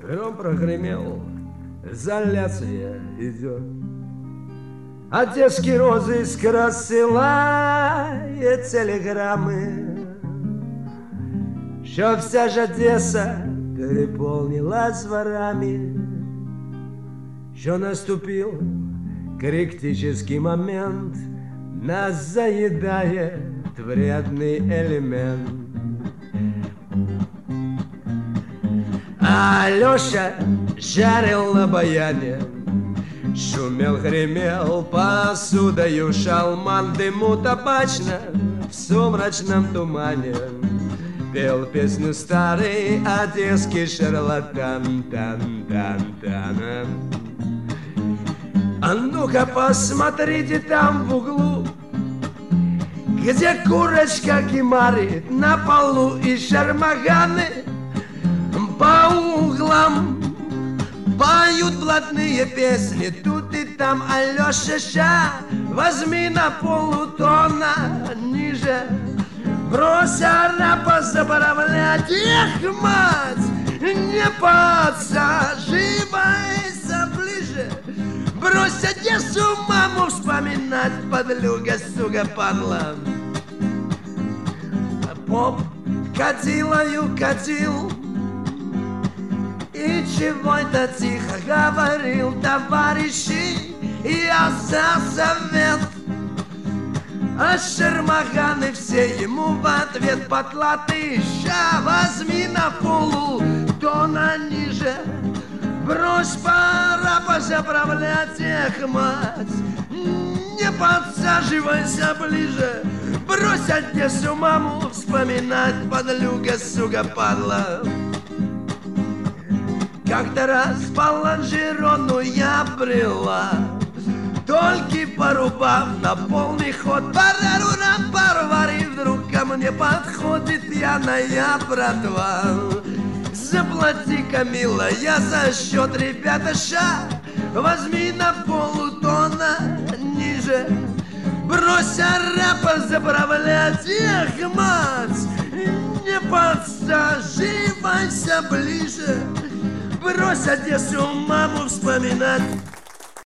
Гром прогремел, изоляция идет. Одесские розы рассылает телеграммы, что вся же Одесса переполнилась ворами, что наступил критический момент, нас заедает вредный элемент. Алеша жарил на баяне, шумел, гремел посудою шалман, дыму табачно в сумрачном тумане пел песню старый одесский шарлатан. Тан-тан-тан. А ну-ка посмотрите там в углу, где курочка кимарит на полу и шармаганы по углам поют блатные песни. Тут и там Алеша, возьми на полутона ниже, брось арапа заправлять, эх, мать, не подсаживайся ближе, брось Одессу маму вспоминать, подлюга, сука, падла. Поп катилою катил, и чего это тихо говорил, товарищи, я за совет. А шармаганы все ему в ответ: потлатый, ща возьми на полу тона ниже, брось, пора позаправлять, эх, мать, не подсаживайся ближе, брось Одессу маму вспоминать, подлюга, сука, падла. Как-то раз по лонжерону я брела, только порубав на полный ход, парарурам парвари, вдруг ко мне подходит пьяная братва. Заплати-ка, милая, за счет, ребята, ша, возьми на полутона ниже, брось арапа заправлять, эх, мать, не подсаживайся ближе, брось Одессу маму вспоминать.